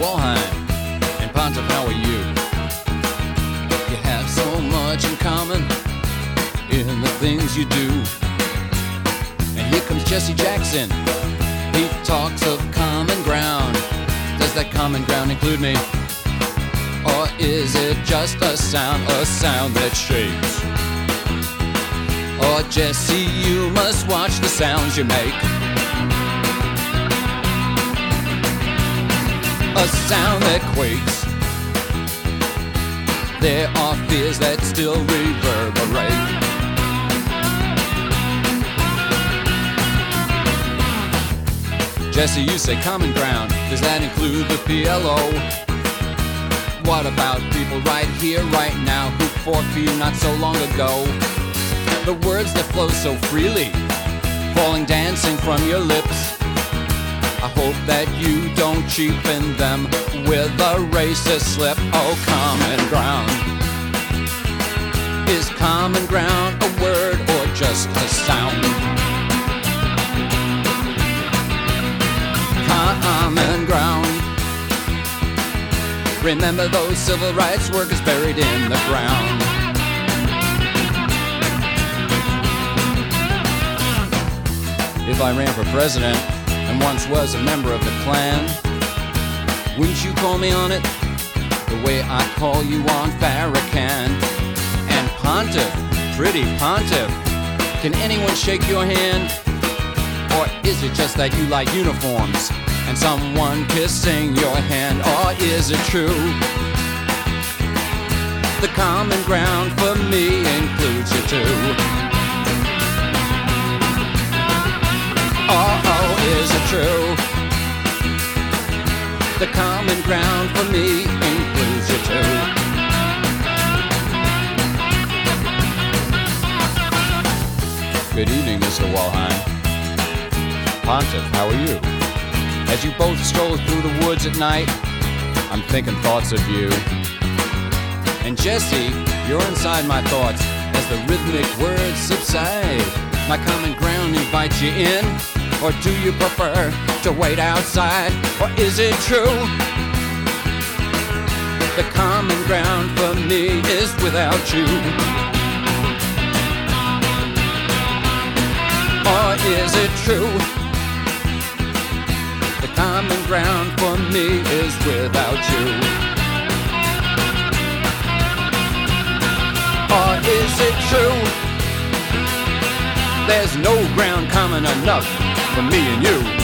Walheim, and Pontiff, how are you? You have so much in common in the things you do. And here comes Jesse Jackson. He talks of common ground. Does that common ground include me? Or is it just a sound that shakes? Or Jesse, you must watch the sounds you make. A sound that quakes. There are fears that still reverberate. Jesse, you say common ground. Does that include the PLO? What about people right here, right now, who fought for you not so long ago? The words that flow so freely, falling dancing from your lips. I hope that you don't cheapen them with a racist slip. Oh, common ground. Is common ground a word or just a sound? Common ground. Remember those civil rights workers buried in the ground. If I ran for president and once was a member of the Klan, wouldn't you call me on it the way I call you on Farrakhan? And Pontiff, pretty Pontiff, can anyone shake your hand? Or is it just that you like uniforms and someone kissing your hand? Or is it true the common ground for me includes you too? Oh, is it true? The common ground for me includes you too. Good evening, Mr. Walheim. Pontiff, how are you? As you both stroll through the woods at night, I'm thinking thoughts of you. And Jesse, you're inside my thoughts as the rhythmic words subside. My common ground invites you in, or do you prefer to wait outside? Or is it true the common ground for me is without you? Or is it true the common ground for me is without you? Or is it true there's no ground common enough for me and you?